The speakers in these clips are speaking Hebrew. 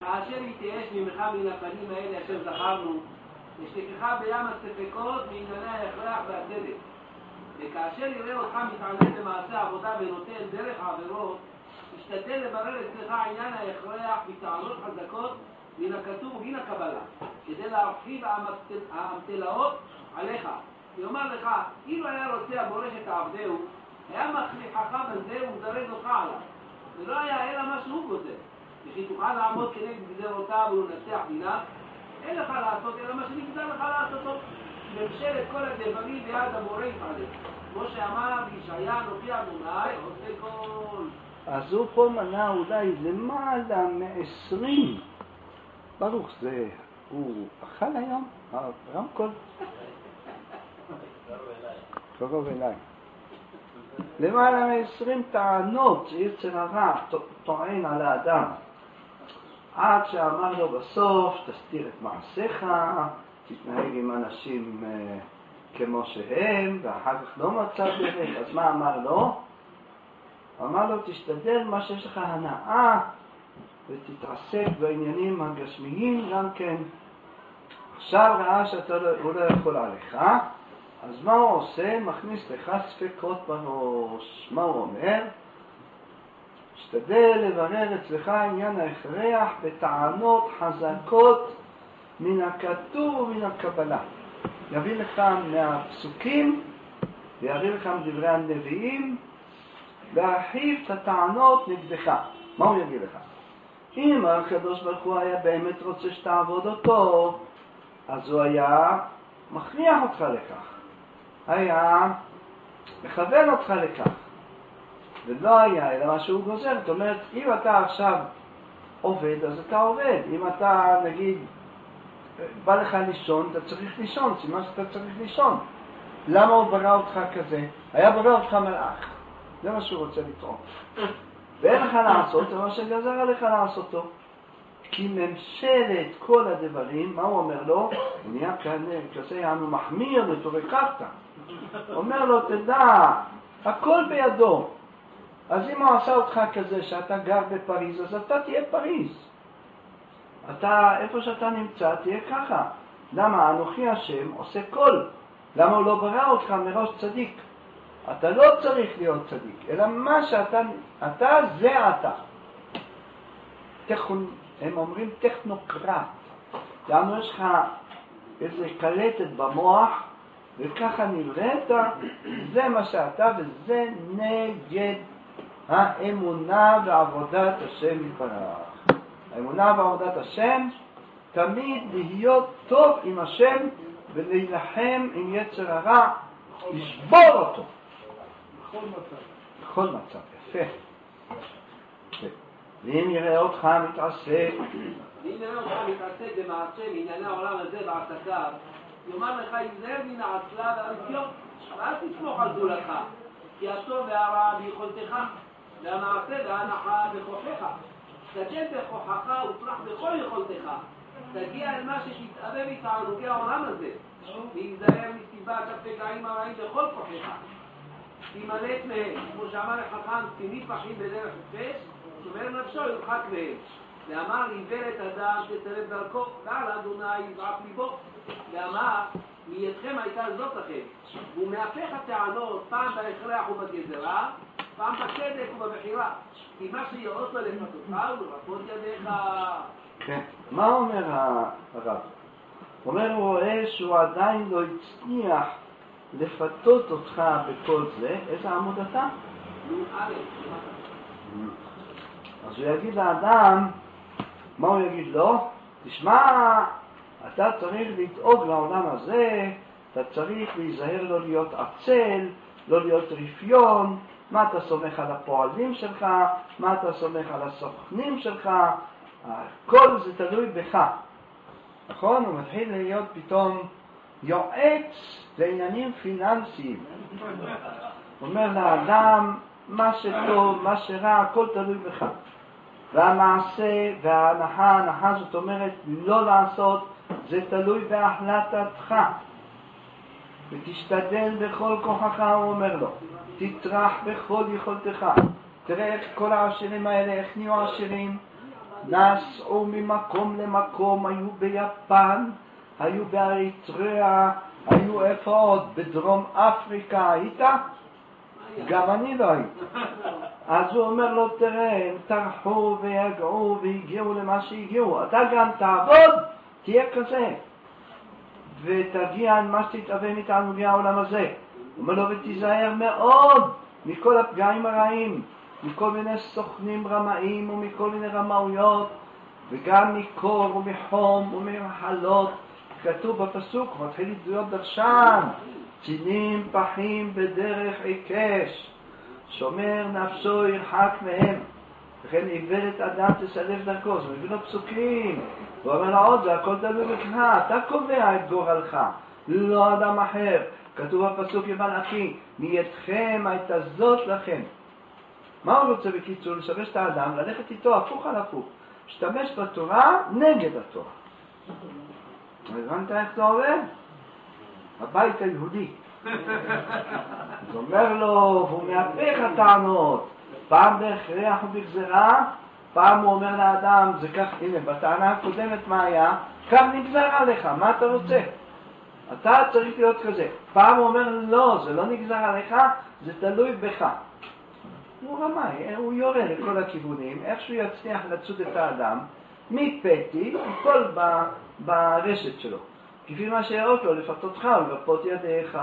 כאשר יתייאש ממך מן הפנים האלה אשר זכרנו, ושתיקך בים הספקות מענייני ההכרח והצדק. וכאשר יראה אותך מתעלם במעשה עבודה ונוטל דרך העבירות, תשתדל לברר אצלך עניין ההכרח בטענות חזקות מן הכתוב ומן הקבלה, כדי להרחיב האמתלאות עליך. ויאמר לך, אילו היה רוצה הבורש את עבדהו, היה מכריחך בזה ומזרז אותך עליו, ולא היה אלא מה שהוא גוזר. וכי תוכל לעמוד כנגד גזרותיו ולנצח דינה, אין לך לעשות אלא מה שנגזר לך לעשותו. ממשלת כל הדברים ביד הבורא יפעל. כמו שאמר בישעיה אנוכי אדוני עושה כל. אז הוא פה מנה אולי למעלה מ-20. ברוך זה, הוא אכל היום? הרמקול? קרוב אליי. למעלה מ-20 טענות שיצר הרע טוען על האדם. עד שאמר לו בסוף, תסתיר את מעשיך, תתנהג עם אנשים כמו שהם, ואחר כך לא מצא דרך. אז מה אמר לו? אמר לו, תשתדל מה שיש לך הנאה, ותתעסק בעניינים הגשמיים גם כן. עכשיו ראה שהוא לא יכול עליך, אז מה הוא עושה? מכניס לך ספקות בראש. מה הוא אומר? תשתדל לברר אצלך עניין ההכרח בטענות חזקות מן הכתוב ומן הקבלה. יביא לך מהפסוקים, ויביא לך מדברי הנביאים, להרחיב את הטענות נגדך. מה הוא יגיד לך? אם הקדוש ברוך הוא היה באמת רוצה שתעבוד אותו, אז הוא היה מכריח אותך לכך. היה מכוון אותך לכך. ולא היה אלא מה שהוא גוזר. זאת אומרת, אם אתה עכשיו עובד, אז אתה עובד. אם אתה, נגיד, בא לך לישון, אתה צריך לישון. סימן שאתה צריך לישון. למה הוא ברא אותך כזה? היה ברא אותך מלאך. זה מה שהוא רוצה לטעון. ואין לך לעשות, זה מה שגזר עליך לעשותו. כי ממשלת כל הדברים, מה הוא אומר לו? הוא נהיה כזה יענו מחמיר ותורקבת. אומר לו, תדע, הכל בידו. אז אם הוא עשה אותך כזה שאתה גר בפריז, אז אתה תהיה פריז. אתה, איפה שאתה נמצא, תהיה ככה. למה? אנוכי השם עושה כל. למה הוא לא ברא אותך מראש צדיק? אתה לא צריך להיות צדיק, אלא מה שאתה, אתה זה אתה. הם אומרים טכנוקרט. למה יש לך איזה קלטת במוח, וככה נבראת, זה מה שאתה, וזה נגד האמונה ועבודת השם יתברך. האמונה ועבודת השם, תמיד להיות טוב עם השם, ולהילחם עם יצר הרע, לשבור אותו. בכל מצב. בכל מצב, יפה. ואם יראה אותך מתעסק, במעשה מענייני העולם הזה בעסקיו, יאמר לך, יזהר מן העצלה והרפיון, ואל תסמוך על זולתך, כי הטוב והרע ביכולתך, והמעשה וההנחה בכוחך. תגן בכוחך ותרח בכל יכולתך, תגיע אל מה שתתאבב מתענוגי העולם הזה, ויזהר מסיבת הפגעים הרעים בכל כוחך. תימלט מהם, כמו שאמר החכם, תמיד פחים בדרך הפש, שומר נפשו ירחק מהם. ואמר, איוולת אדם תצלב דרכו, ועל אדוני יזעק ליבו. ואמר, מידכם הייתה זאת לכם. והוא מהפך הטענות, פעם בהכרח ובגזרה, פעם בצדק ובבחירה. כי מה שיאות לו לפתותך ולרפות ידיך. כן. מה אומר הרב? אומר, הוא רואה שהוא עדיין לא הצליח לפתות אותך בכל זה. איזה עמוד אתה? אז הוא יגיד לאדם, מה הוא יגיד לו? תשמע, אתה צריך לדאוג לעולם הזה, אתה צריך להיזהר לא להיות עצל, לא להיות רפיון, מה אתה סומך על הפועלים שלך, מה אתה סומך על הסוכנים שלך, כל זה תלוי בך. נכון? הוא מתחיל להיות פתאום יועץ לעניינים פיננסיים. הוא אומר לאדם, מה שטוב, מה שרע, הכל תלוי בך. והמעשה וההנחה, זאת אומרת, לא לעשות, זה תלוי בהחלטתך. ותשתדל בכל כוחך, הוא אומר לו. תטרח בכל יכולתך. תראה איך כל העשירים האלה, איך נהיו עשירים. נסעו ממקום למקום, היו ביפן, היו באריתריאה, היו איפה עוד? בדרום אפריקה, היית? גם אני לא הייתי. אז הוא אומר לו, תראה, הם טרחו ויגעו והגיעו למה שהגיעו, אתה גם תעבוד, תהיה כזה ותגיע עם מה שתתאבן איתנו מהעולם הזה. הוא אומר לו, ותיזהר מאוד מכל הפגעים הרעים, מכל מיני סוכנים רמאים ומכל מיני רמאויות, וגם מקור ומחום וממחלות. כתוב בפסוק, מתחיל להיות דרשן, צינים פחים בדרך עיקש, שומר נפשו ירחק מהם, וכן איוולת אדם תסלף דרכו. זה מביא לו פסוקים, הוא אומר לו עוד, זה הכל תלוי בך, אתה קובע את גורלך, לא אדם אחר. כתוב בפסוק יבלעכי, מידכם הייתה זאת לכם. מה הוא רוצה בקיצור? לשמש את האדם, ללכת איתו הפוך על הפוך, משתמש בתורה נגד התורה. הבנת איך זה עובד? הבית היהודי. אז אומר לו, הוא מהפך הטענות, פעם בהכרח ובגזרה, פעם הוא אומר לאדם, זה כך, הנה, בטענה הקודמת מה היה? כך נגזר עליך, מה אתה רוצה? אתה צריך להיות כזה. פעם הוא אומר, לא, זה לא נגזר עליך, זה תלוי בך. הוא רמאי, הוא יורה לכל הכיוונים, איך שהוא יצליח לצוד את האדם, מפתי, כל ברשת שלו. כפי מה שיראות לו, לפתותך ולפות ידיך.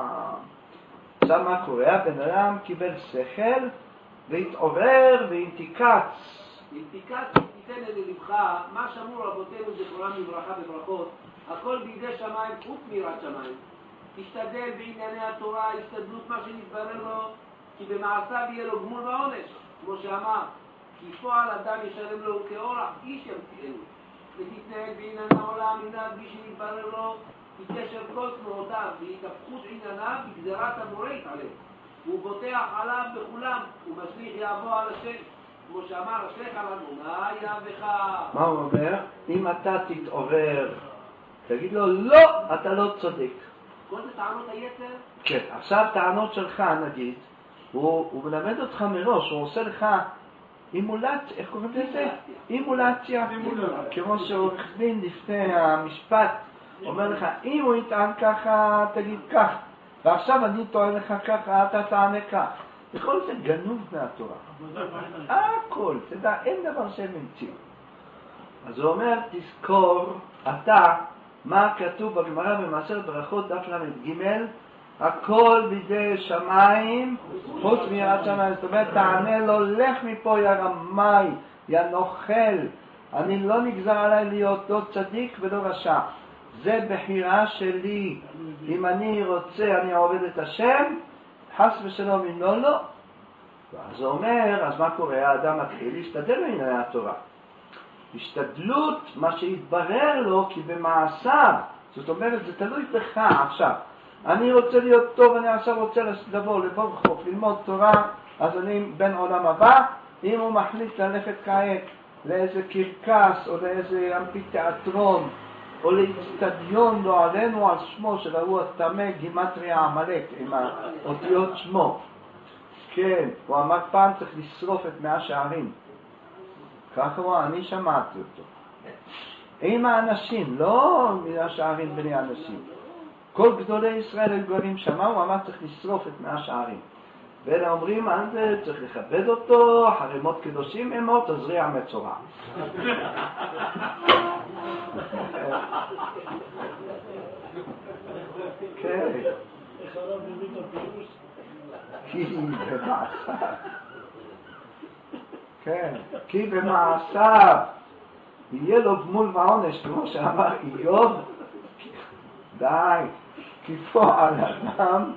עכשיו מה קורה? הבן אדם קיבל שכל והתעורר והתיקץ. תיקץ, תיתן ללבך, מה שאמרו רבותינו זכרונם לברכה בברכות, הכל בידי שמיים חוץ מיראת שמיים. תשתדל בענייני התורה, השתדלות מה שנתברר לו, כי במעשיו יהיה לו גמול ועונש, כמו שאמר, כי פועל אדם ישלם לו כאורח, איש ימציאנו. ותתנהג בעניין העולם, מנהג בי שנתברר לו, תתקשר כל תנועותיו, והתהפכות ענייניו בגזרת המורה יתעלה. הוא בוטח עליו בכולם, ומשליך יעבו על השם. כמו שאמר, השליך על אדוני יהבך. מה הוא אומר? אם אתה תתעורר, תגיד לו, לא, אתה לא צודק. כל זה טענות היתר? כן, עכשיו טענות שלך, נגיד, הוא מלמד אותך מראש, הוא עושה לך אימולציה, איך קוראים לזה? אימולציה. כמו שעורך דין לפני המשפט אומר לך, אם הוא יטען ככה, תגיד כך, ועכשיו אני טוען לך ככה, אתה תענה כך. וכל זה גנוב מהתורה. הכל, תדע, אין דבר שהם המציאו. אז הוא אומר, תזכור, אתה, מה כתוב בגמרא במעשר ברכות דף ל"ג, הכל בידי שמיים, חוץ מיראת שמיים. זאת אומרת, תענה לו, לך מפה יא רמאי, יא נוכל, אני לא נגזר עליי להיות לא צדיק ולא רשע. זה בחירה שלי. אם אני רוצה, אני עובד את השם, חס ושלום, אם לא, לא. אז הוא אומר, אז מה קורה? האדם מתחיל להשתדל בענייני התורה. השתדלות, מה שהתברר לו, כי במעשיו, זאת אומרת, זה תלוי בך עכשיו. אני רוצה להיות טוב, אני עכשיו רוצה לבוא לבורחוף, ללמוד תורה, אז אני בן עולם הבא. אם הוא מחליט ללכת כעת לאיזה קרקס או לאיזה אמפיתיאטרון או לאצטדיון, לא עלינו על שמו של ההוא התמה גימטריה עמלק עם האותיות שמו. כן, הוא אמר פעם צריך לשרוף את 100 שערים. ככה הוא, אני שמעתי אותו. עם האנשים, לא 100 שערים בני אנשים. כל גדולי ישראל היו גרים שם, הוא אמר צריך לשרוף את 100 שערים. ואלה אומרים, על זה צריך לכבד אותו, חרימות קדושים אמות, תזריע מצורע. כן. איך הרב מביא את הפירוש? כי במעשיו. כן, כי במעשיו יהיה לו גמול ועונש, כמו שאמר איוב. די, כי פועל אדם,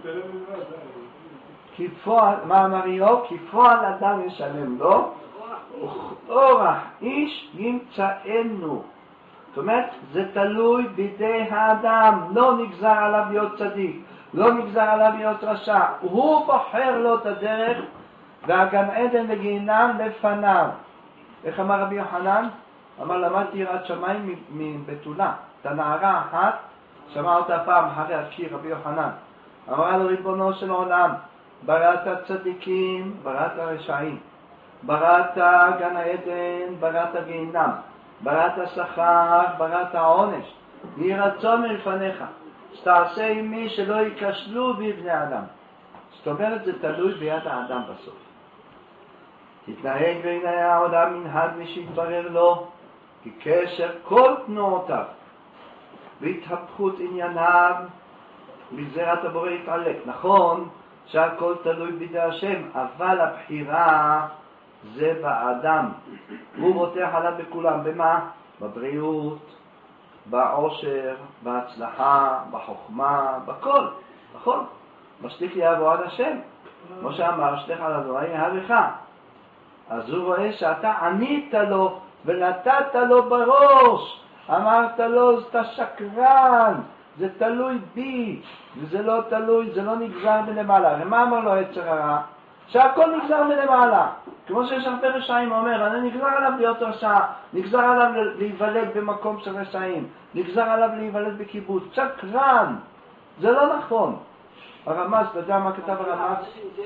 מה אמר איוב? כי פועל אדם ישלם לו, אורח איש ימצאנו. זאת אומרת, זה תלוי בידי האדם, לא נגזר עליו להיות צדיק, לא נגזר עליו להיות רשע, הוא בוחר לו את הדרך, והגן עדן וגיהינם לפניו. איך אמר רבי יוחנן? אמר, למדתי יראת שמיים מבתולה. את הנערה אחת, שמע אותה פעם אחרי הקיר רבי יוחנן. אמרה לו, ריבונו של עולם, בראת צדיקים, בראת רשעים. בראת גן העדן, בראת גיהינום, בראת שכר, בראת העונש. יהי רצון מלפניך, שתעשה עם מי שלא ייכשלו בבני אדם. זאת אומרת, זה תלוי ביד האדם בסוף. תתנהג בעיני העולם מנהג מי שיתברר לו, כי קשר כל תנועותיו והתהפכות ענייניו בגזירת הבורא יתעלק. נכון שהכל תלוי בידי השם, אבל הבחירה זה באדם. הוא בוטח עליו בכולם. במה? בבריאות, בעושר, בהצלחה, בחוכמה, בכל. נכון? משליך יבוא עד השם. כמו שאמר, שליח על אדוני יאהבך. אז הוא רואה שאתה ענית לו ונתת לו בראש. אמרת לו, אתה שקרן, זה תלוי בי, וזה לא תלוי, זה לא נגזר מלמעלה. ומה אמר לו יצר הרע? שהכל נגזר מלמעלה. כמו שיש הרבה רשעים אומר, אני נגזר עליו להיות רשע, נגזר עליו להיוולד במקום של רשעים, נגזר עליו להיוולד בקיבוץ. שקרן, זה לא נכון. הרמז, אתה יודע מה כתב הרמז?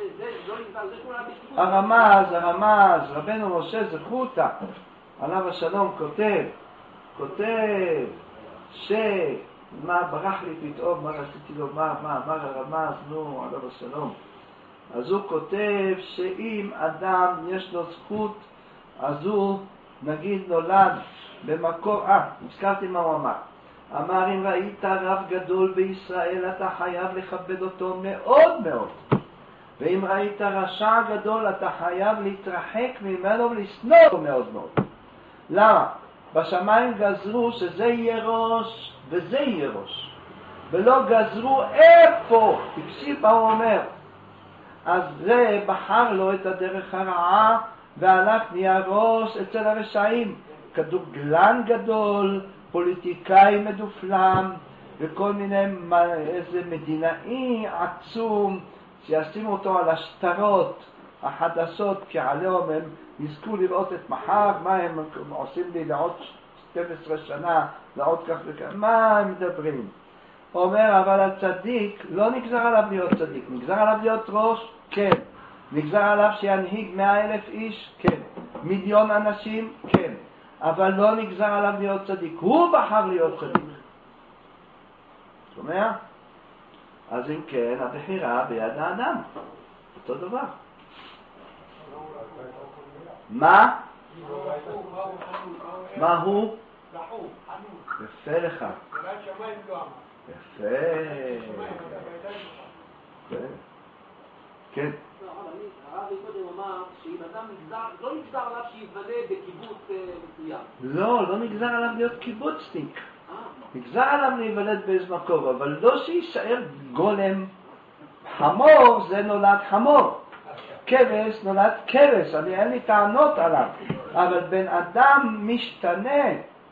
הרמז, רבנו משה זכותא, עליו השלום, כותב מה ברח לי פתאום, מה רציתי לומר, מה אמר הרמז, נו, עליו השלום. אז הוא כותב שאם אדם יש לו זכות, אז הוא נגיד נולד במקור, הזכרתי מה הוא אמר. אמר, אם ראית רב גדול בישראל, אתה חייב לכבד אותו מאוד מאוד. ואם ראית רשע גדול, אתה חייב להתרחק ממנו ולשנוא אותו מאוד מאוד. למה? בשמיים גזרו שזה יהיה ראש וזה יהיה ראש. ולא גזרו איפה. תקשיב מה הוא אומר. אז זה בחר לו את הדרך הרעה, והלך נהיה ראש אצל הרשעים. כדורגלן גדול, פוליטיקאי מדופלם, וכל מיני, איזה מדינאי עצום, שישימו אותו על השטרות החדשות, כי עליהם הם יזכו לראות את מחר, מה הם עושים לי לעוד 12 שנה, לעוד כך וכך, מה הם מדברים? הוא אומר, אבל הצדיק, לא נגזר עליו להיות צדיק, נגזר עליו להיות ראש, כן. נגזר עליו שינהיג 100,000 איש, כן. 1,000,000 אנשים, כן. אבל לא נגזר עליו להיות צדיק, הוא בחר להיות צדיק. שומע? אז אם כן, הבחירה ביד האדם. אותו דבר. מה? מה הוא? יפה לך. יפה. כן. הרב קודם אמר שאם אדם לא נגזר עליו שיוולד בקיבוץ מסוים. לא נגזר עליו להיות קיבוצניק. נגזר עליו להיוולד באיזה מקום, אבל לא שישאר גולם. חמור זה נולד חמור. כבש נולד כבש, אין לי טענות עליו. אבל בן אדם משתנה.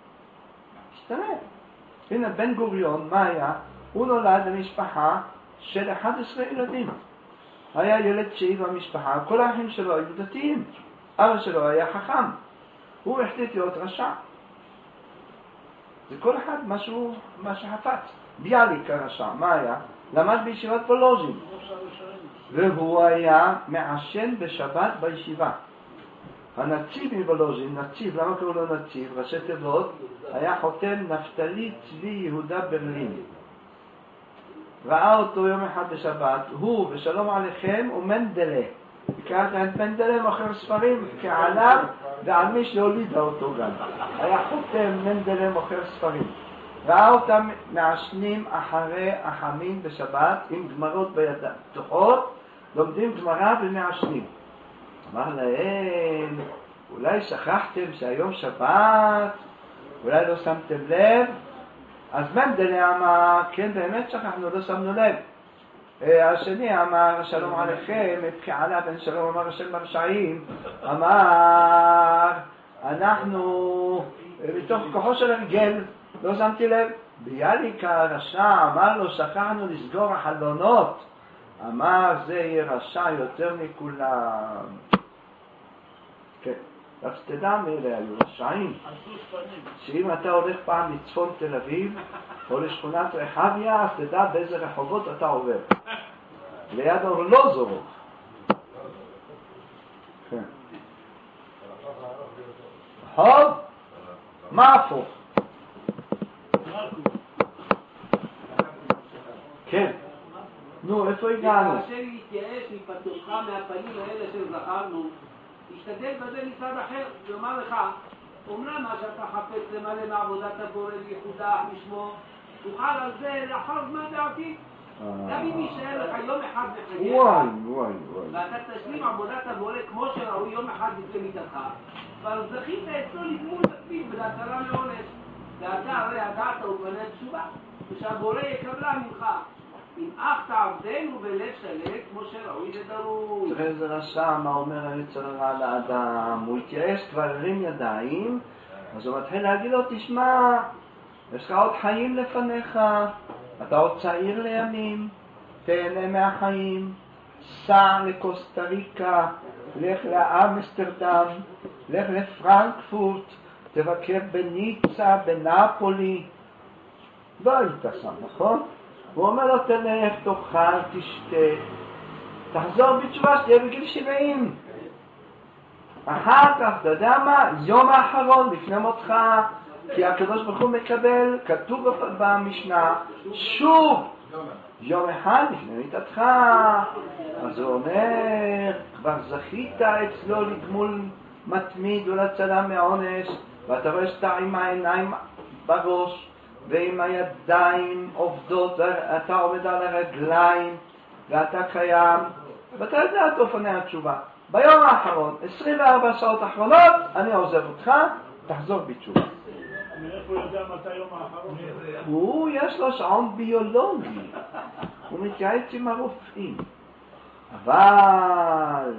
הנה בן גוריון, מה היה? הוא נולד למשפחה של 11 ילדים. היה ילד תשיעי במשפחה, כל האחים שלו היו דתיים. אבא שלו היה חכם. הוא החליט להיות רשע. זה כל אחד מה שחפץ. ביאליק הרשע, מה היה? למד בישיבת וולוז'ין. והוא היה מעשן בשבת בישיבה. הנציב מוולוז'ין, נציב, למה קראו לו נציב? ראשי תיבות, היה חותם נפתלי צבי יהודה ברלין. ראה אותו יום אחד בשבת, הוא ושלום עליכם ומנדלה. קראת את מנדלה מוכר ספרים כעליו ועל מי שהולידה אותו גם. היה חותם מנדלה מוכר ספרים. ראה אותם מעשנים אחרי החמין בשבת עם גמרות בידיים פתוחות, לומדים גמרא ומעשנים. אמר להם, אולי שכחתם שהיום שבת, אולי לא שמתם לב? אז מנדלה אמר, כן באמת שכחנו, לא שמנו לב. השני אמר, שלום עליכם, כעלה בן שלום אמר השם ברשעים, אמר, אנחנו בתוך כוחו של הרגל, לא שמתי לב. ביאליק הרשע אמר לו, שכחנו לסגור החלונות. אמר, זה יהיה רשע יותר מכולם. כן, אז תדע מאלה היו רשעים. שאם אתה הולך פעם לצפון תל אביב, או לשכונת רחביה, אז תדע באיזה רחובות אתה עובר. ליד אורלוזורוב. כן. טוב? מה הפוך? כן. נו, איפה הגענו? וכאשר יתייאש מפתותך מהפנים האלה שזכרנו, תשתדל בזה מצד אחר, ואומר לך, אומנם מה שאתה חפץ למלא מעבודת הבורא וייחודה לשמו, תוכל על זה לאחר זמן בעתיד. גם אם יישאר לך יום אחד בחייך, ואתה תשלים עבודת הבורא כמו שראוי יום אחד לפני מיתתך, כבר זכית אצלו לגמול תקציב ולהצלה מעונש. ואתה הרי הדעת ופנה תשובה, ושהבורא יקבלה ממך. אם אך תעבדנו בלב שלם כמו שראוי ודרוש. תראה איזה רשע, מה אומר היצר הרע לאדם, הוא התייאש, כבר הרים ידיים, אז הוא מתחיל להגיד לו, תשמע, יש לך עוד חיים לפניך, אתה עוד צעיר לימים, תהנה מהחיים, סע לקוסטה ריקה, לך לאמסטרדם, לך לפרנקפורט, תבקר בניצה, בנאפולי. לא היית שם, נכון? הוא אומר לו, תלך, תאכל, תשתה, תחזור בתשובה שתהיה בגיל 70. אחר כך, אתה יודע מה? יום האחרון לפני מותך, כי הקדוש ברוך הוא מקבל, כתוב במשנה, שוב, יום אחד לפני מיתתך. אז הוא אומר, כבר זכית אצלו לגמול מתמיד ולהצלה מעונש, ואתה רואה שאתה עם העיניים בראש, ועם הידיים עובדות, אתה עומד על הרגליים, ואתה קיים, ואתה יודע את אופני התשובה. ביום האחרון, 24 שעות אחרונות, אני עוזב אותך, תחזור בתשובה. מאיפה יודע מתי יום האחרון? הוא, יש לו שעון ביולוגי, הוא מתייעץ עם הרופאים. אבל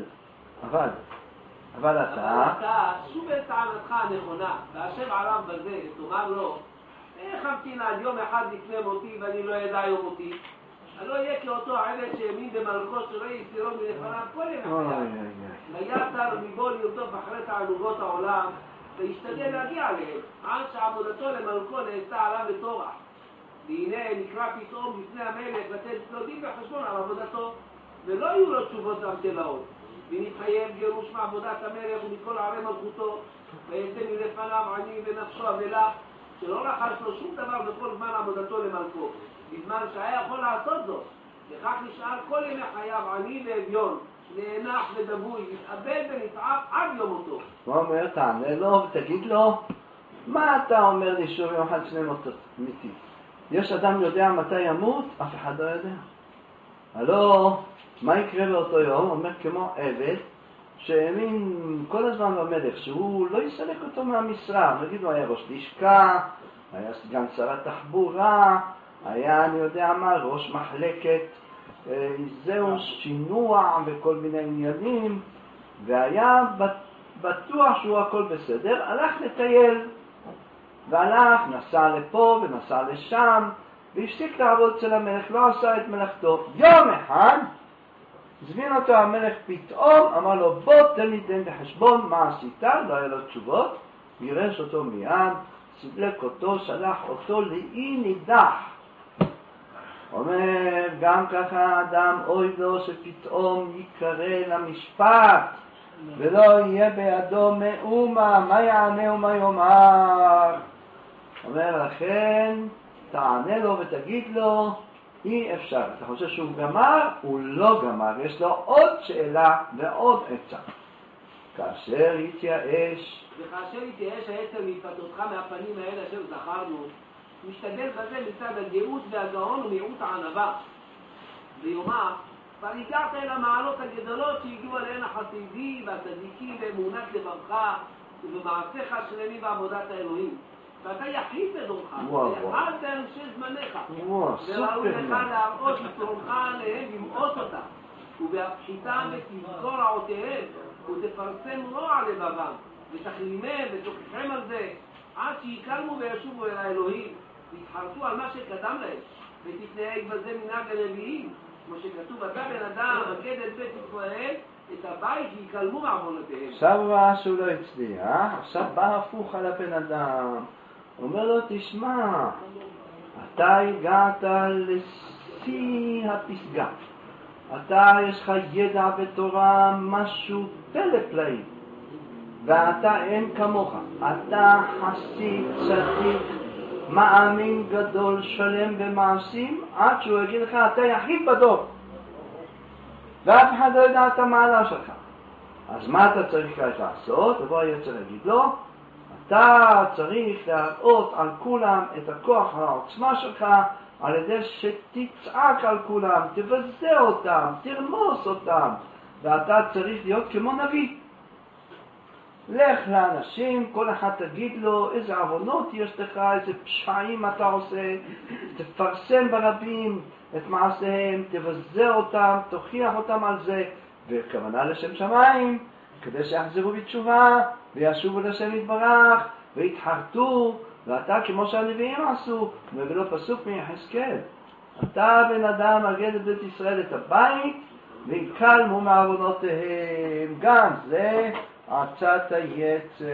אתה, שוב את טענתך הנכונה, והשב עליו בזה, תאמר לו, איך המתין עד יום אחד לפני מותי ואני לא ידע יום מותי? הלא יהיה כאותו העבד שהאמין במלכו שלא יסירו מלפניו כל ימי חייו. ויתר מבוא לרדוף אחרי תענוגות העולם וישתדל להגיע אליהם, עד שעבודתו למלכו נעשתה עליו לטורח. והנה נקרא פתאום לפני המלך לתת לו דין וחשבון על עבודתו, ולא יהיו לו תשובות למתלאות. ונתחייב גירוש מעבודת המלך ומכל ערי מלכותו, ויצא מלפניו עני ונפשו אבלה, שלא רכש לו שום דבר בכל זמן עבודתו למלכו, בזמן שהיה יכול לעשות זאת. וכך נשאר כל ימי חייו עני ואביון, נאנח ודבוי, מתאבד ונתעב עד יום מותו. הוא אומר, תענה לו ותגיד לו, מה אתה אומר לי שוב יום אחד שני מותות מתים? יש אדם יודע מתי ימות? אף אחד לא יודע. הלא, מה יקרה באותו יום? אומר כמו עבד שהאמין כל הזמן במלך שהוא לא יסלק אותו מהמשרה. נגיד, הוא היה ראש לשכה, היה סגן שר התחבורה, היה, אני יודע מה, ראש מחלקת, זהו שינוע וכל מיני עניינים, והיה בטוח שהוא הכל בסדר. הלך לטייל, והלך, נסע לפה ונסע לשם, והפסיק לעבוד אצל המלך, לא עשה את מלאכתו. יום אחד הזמין אותו המלך פתאום, אמר לו, בוא תן לי דין בחשבון, מה עשית? לא היה לו תשובות, גירש אותו מיד, סילק אותו, שלח אותו לאי נידח. אומר, גם ככה האדם אוי לו שפתאום יקרא למשפט, ולא יהיה בידו מאומה, מה יענה ומה יאמר. אומר, לכן תענה לו ותגיד לו, אי אפשר. אתה חושב שהוא גמר? הוא לא גמר. יש לו עוד שאלה ועוד עצה. כאשר יתייאש. וכאשר יתייאש העצר מהתפתותך מהפנים האלה אשר זכרנו, משתדל בזה מצד הגאות והגאון ומיעוט הענבה. ויאמר, כבר הגעת אל המעלות הגדולות שהגיעו עליהן החסידים והצדיקים באמונת לבבך ובמעשיך השלמים בעבודת האלוהים. ואתה יחיד בדורך, ואחד באנשי זמניך, וראוי לך להראות יתרונך עליהם במאות אותם, ובהפחיתם ותזכור העותיהם, ותפרסם רוע לבבם, ותכלימם ותוכיחם על זה, עד שיקלמו וישובו אל האלוהים, ויתחרטו על מה שקדם להם, ותתנהג בזה מנהג הנביאים, כמו שכתוב, אתה בן אדם, מגד את בית ישראל, את הבית ויקלמו מעוונותיהם. עכשיו ראה שהוא לא הצליח, עכשיו בא הפוך על הבן אדם. אומר לו, תשמע, אתה הגעת לשיא הפסגה. אתה, יש לך ידע בתורה, משהו פלא פלאי. ואתה אין כמוך. אתה חסיד צדיק, מאמין גדול, שלם במעשים, עד שהוא יגיד לך, אתה יחיד בדור. ואף אחד לא יודע את המעלה שלך. אז מה אתה צריך לעשות? ובוא היצר להגיד לו, אתה צריך להראות על כולם את הכוח והעוצמה שלך, על ידי שתצעק על כולם, תבזה אותם, תרמוס אותם, ואתה צריך להיות כמו נביא. לך לאנשים, כל אחד תגיד לו איזה עוונות יש לך, איזה פשעים אתה עושה, תפרסם ברבים את מעשיהם, תבזה אותם, תוכיח אותם על זה, וכוונה לשם שמיים, כדי שיחזרו בתשובה וישובו לשם יתברך ויתחרטו, ואתה כמו שהנביאים עשו. מביא לו פסוק מיחזקאל, אתה בן אדם מגד את בית ישראל את הבית ויקלמו מעוונותיהם. גם זה עצת היצר.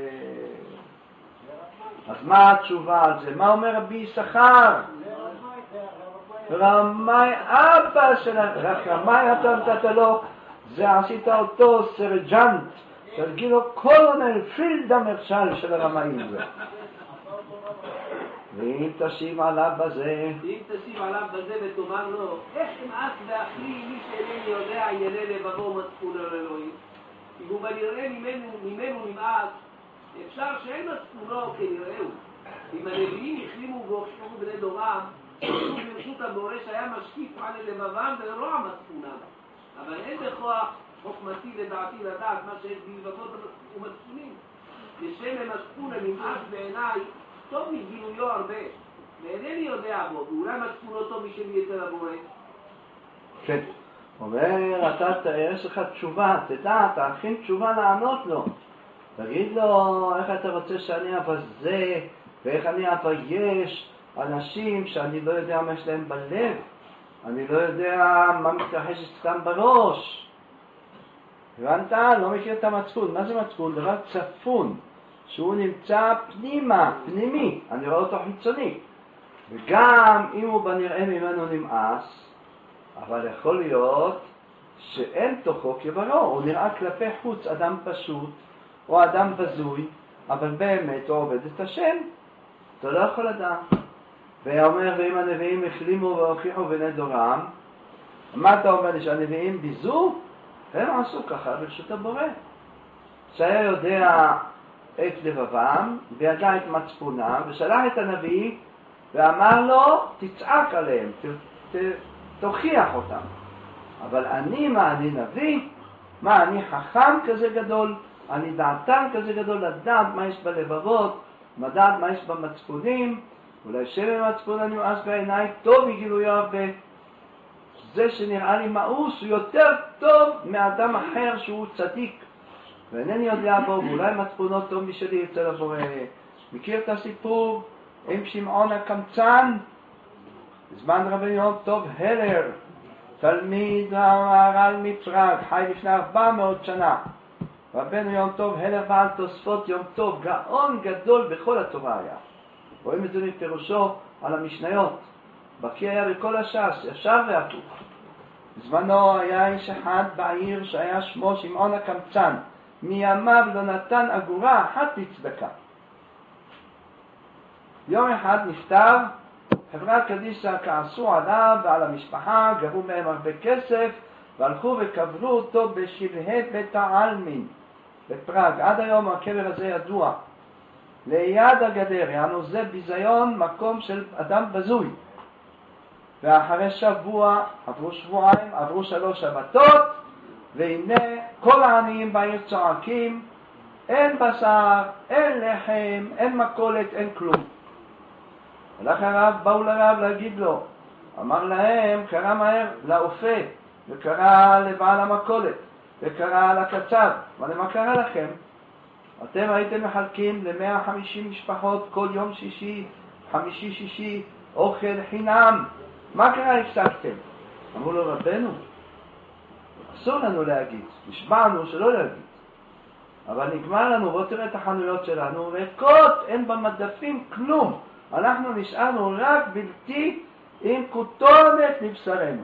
אז מה התשובה על זה? מה אומר רבי יששכר? רמאי אבא של רמאי אתה נתת לו, זה עשית אותו סרג'נט, תרגיל לו קולונל פילד המרשל של הרמאים זה. ואם תשיב עליו בזה, ותאמר לו, איך אמאס ואכלי מי שאינני יודע ענייני לבבו מצפון על אלוהים? כי הוא בנראה ממנו נמאס, אפשר שאין מצפונו כנראהו. אם הנביאים החלימו והוכיחו בני דורם, כתוב ברשות הבורא שהיה משקיף על לבבם ולרוע מצפונם. אבל אין בכוח חוכמתי לדעתי לדעת מה שיש בלבבות ומצפונים. לשם המצפון הנמאס בעיניי טוב מגילויו הרבה, ואינני יודע בו, ואולי מצפונו טוב משלי אצל הבורא. כן, אומר, יש לך תשובה, תדע, תכין תשובה לענות לו. תגיד לו, איך אתה רוצה שאני אבזה, ואיך אני אבייש אנשים שאני לא יודע מה יש להם בלב, אני לא יודע מה מתרחש אצלם בראש. הבנת? לא מכיר את המצפון. מה זה מצפון? דבר צפון, שהוא נמצא פנימה, פנימי, אני רואה אותו חיצוני. וגם אם הוא בנראה ממנו נמאס, אבל יכול להיות שאין תוכו כברו, הוא נראה כלפי חוץ אדם פשוט או אדם בזוי, אבל באמת הוא עובד את השם, אתה לא יכול לדעת. ואומר, ואם הנביאים החלימו והוכיחו בני דורם, מה אתה אומר לי, שהנביאים ביזו? הם עשו ככה ברשות הבורא, שהיה יודע את לבבם וידע את מצפונם, ושלח את הנביא ואמר לו, תצעק עליהם, תוכיח אותם. אבל אני, מה אני נביא? מה אני חכם כזה גדול? אני דעתן כזה גדול לדעת מה יש בלבבות, לדעת מה יש במצפונים? אולי שם המצפון הנמאס בעיניי טוב מגילויו הרבה. זה שנראה לי מאוס הוא יותר טוב מאדם אחר שהוא צדיק, ואינני יודע בו, ואולי מצפונו טוב משלי אצל הבורא. מכיר את הסיפור עם שמעון הקמצן? בזמן רבי יום טוב הלר, תלמיד המהר"ל מפראג, חי לפני 400 שנה. רבנו יום טוב הלר בעל תוספות יום טוב, גאון גדול בכל התורה היה. רואים את זה מפירושו על המשניות. בקיא היה בכל הש"ס, ישר והפוך. בזמנו היה איש אחד בעיר שהיה שמו שמעון הקמצן, מימיו לא נתן אגורה אחת לצדקה. יום אחד נפטר, חברת קדישא כעסו עליו ועל המשפחה, גבו מהם הרבה כסף, והלכו וקברו אותו בשלהי בית העלמין בפראג. עד היום הקבר הזה ידוע. ליד הגדר, יענו זה ביזיון, מקום של אדם בזוי. ואחרי שבוע, עברו שבועיים, עברו 3 שבתות, והנה כל העניים בעיר צועקים, אין בשר, אין לחם, אין מכולת, אין כלום. הלך הרב, באו לרב להגיד לו, אמר להם, קרא מהר לאופה, וקרא לבעל המכולת, וקרא לקצב, אבל מה קרה לכם? אתם הייתם מחלקים ל-150 משפחות כל יום שישי, חמישי שישי, אוכל חינם. מה קרה הפסקתם? אמרו לו, רבנו, אסור לנו להגיד, נשבענו שלא להגיד. אבל נגמר לנו, בוא תראה את החנויות שלנו, ריקות, אין במדפים כלום. אנחנו נשארנו רק בלתי עם כותונת לבשרנו.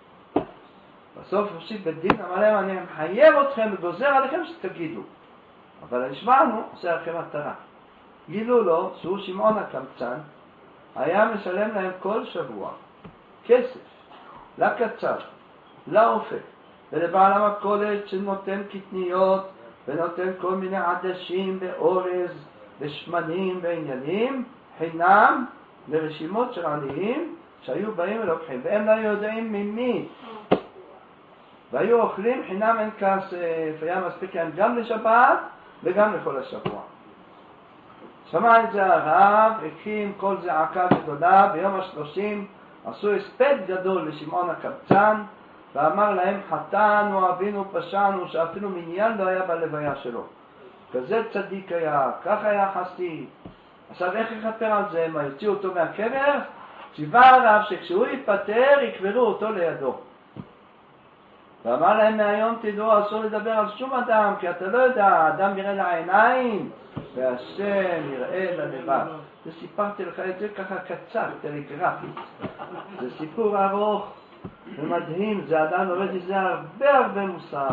בסוף ראשית בית דין אמר להם, אני מחייב אתכם וגוזר עליכם שתגידו. אבל השמענו עושה לכם מטרה. גילו לו שהוא שמעון הקמצן היה משלם להם כל שבוע כסף לקצב, לאופק ולבעל המכולת שנותן קטניות ונותן כל מיני עדשים ואורז ושמנים ועניינים חינם לרשימות של עניים שהיו באים ולוקחים, והם לא יודעים ממי, והיו אוכלים חינם אין כסף, היה מספיק להם גם לשבת וגם לכל השבוע. שמע את זה הרב, הקים כל זעקה גדולה, ביום ה-30 עשו הספד גדול לשמעון הקבצן, ואמר להם חטאנו, אבינו, פשענו, שאפילו מניין לא היה בלוויה שלו. כזה צדיק היה, ככה היה חסיד. עכשיו איך יכפר על זה? מה, יוציאו אותו מהקבר? ציווה הרב שכשהוא ייפטר יקברו אותו לידו. ואמר להם מהיום תדעו, אסור לדבר על שום אדם, כי אתה לא יודע, האדם יראה לעיניים והשם יראה ללבב. וסיפרתי לך את זה ככה קצר, טלגרפית. זה סיפור ארוך ומדהים, זה אדם לומד מזה הרבה מוסר.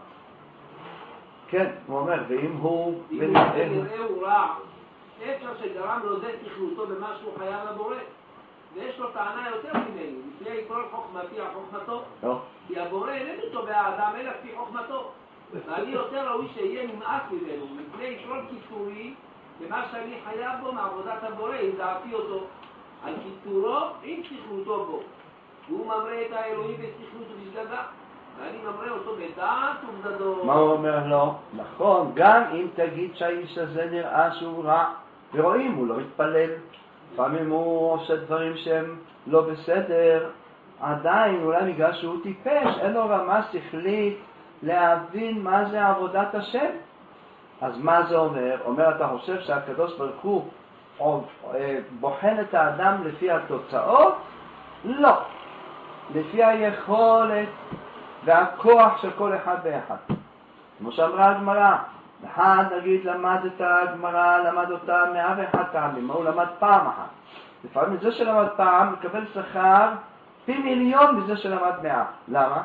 כן, הוא אומר, ואם הוא נראה הוא רע, אפשר שגרם לו זה תכנותו במה שהוא חייב לבורא, ויש לו טענה יותר ממני, לפני כל חוכמתי על חוכמתו, כי הבורא איננו תובע האדם אלא כפי חוכמתו, ואני יותר ראוי שיהיה נמאס ממנו, לפני כל קיצורי במה שאני חייב בו מעבודת הבורא, אם דעתי אותו על קיצורו עם תכנותו בו, והוא ממראה את האלוהים בתכנות ובשגגה, ואני ממראה אותו בדעת ובזדון. מה הוא אומר לו? נכון, גם אם תגיד שהאיש הזה נראה שהוא רע, ורואים, הוא לא מתפלל, לפעמים הוא עושה דברים שהם לא בסדר, עדיין אולי בגלל שהוא טיפש, אין לו רמה שכלית להבין מה זה עבודת השם. אז מה זה אומר? אומר, אתה חושב שהקדוש ברוך הוא בוחן את האדם לפי התוצאות? לא. לפי היכולת והכוח של כל אחד ואחד. כמו שאמרה הגמרא, אחד נגיד למד את הגמרא, למד אותה 101 פעמים, הוא למד פעם אחת. לפעמים זה שלמד פעם מקבל שכר פי מיליון מזה שלמד 100. למה?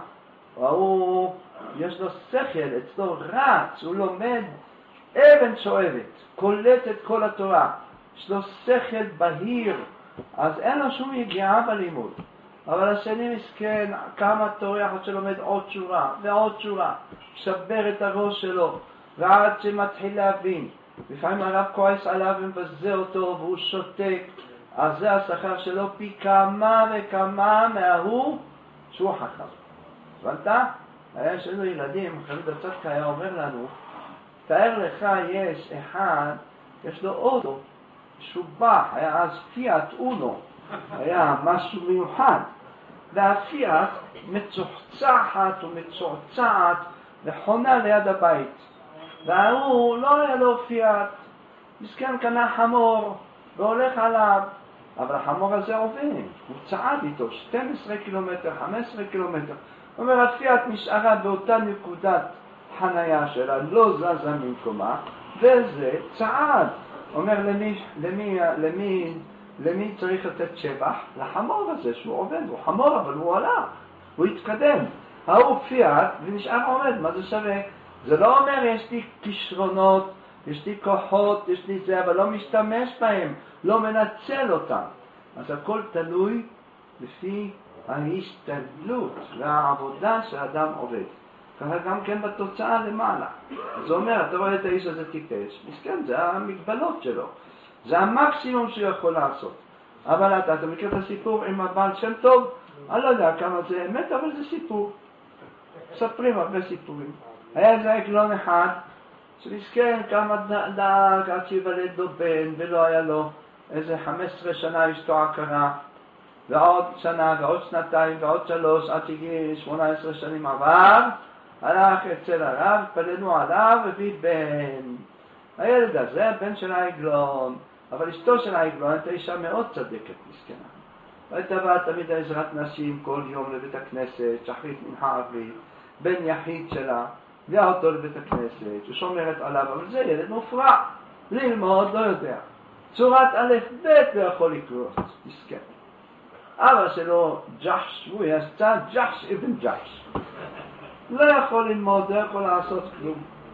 יש לו שכל, אצלו רץ, הוא לומד אבן שואבת, קולט את כל התורה, יש לו שכל בהיר, אז אין לו שום יגיעה בלימוד. אבל השני מסכן, כמה טורח עד שלומד עוד שורה ועוד שורה, שבר את הראש שלו, ועד שמתחיל להבין. לפעמים הרב כועס עליו ומבזה אותו והוא שותק, אז זה השכר שלו פי כמה וכמה מההוא שהוא חכם. הבנת? יש לנו ילדים, חביב הצדקה היה אומר לנו, תאר לך יש אחד, יש לו אוטו, שובח, היה אז פיאט אונו, היה משהו מיוחד, והפיאט מצוחצחת ומצועצעת וחונה ליד הבית, והוא לא היה לו פיאט, מסכן קנה חמור והולך עליו, אבל החמור הזה עובד, הוא צעד איתו 12 קילומטר, 15 קילומטר, הוא אומר, הפיאט נשארה באותה נקודת חנייה שלה, לא זזה ממקומה, וזה צעד. אומר, למי צריך לתת שבח? לחמור הזה שהוא עובד, הוא חמור, אבל הוא עלה, הוא התקדם. הוא פיאט ונשאר עומד, מה זה שווה? זה לא אומר, יש לי כישרונות, יש לי כוחות, יש לי זה, אבל לא משתמש בהם, לא מנצל אותם. אז הכל תלוי לפי ההשתדלות והעבודה שהאדם עובד. ככה גם כן בתוצאה למעלה. אז הוא אומר, אתה רואה את האיש הזה טיפש, מסכן, זה המגבלות שלו. זה המקסימום שהוא יכול לעשות. אבל אתה מכיר את הסיפור עם הבעל שם טוב? אני לא יודע כמה זה אמת, אבל זה סיפור. מספרים הרבה סיפורים. היה איזה עגלון אחד, שמסכן כמה דאג עד שיוולד לו בן, ולא היה לו איזה 15 שנה אשתו עקרה, ועוד שנה, ועוד שנתיים, ועוד 3, עד שהגיע 18 שנים עבר, הלך אצל הרב, פלנו עליו, הביא בן. הילד הזה, בן של העגלון, אבל אשתו של העגלון הייתה אישה מאוד צדקת, מסכנה. הייתה באה תמיד עזרת נשים כל יום לבית הכנסת, שחרית מנחה ערבית, בן יחיד שלה, הביאה אותו לבית הכנסת, ושומרת עליו, אבל זה ילד מופרע, ללמוד לא יודע. צורת א' ב' לא יכול לקרות, מסכן. אבא שלו ג'חש, הוא יצא ג'חש אבן ג'חש. לא יכול ללמוד, לא יכול לעשות כלום.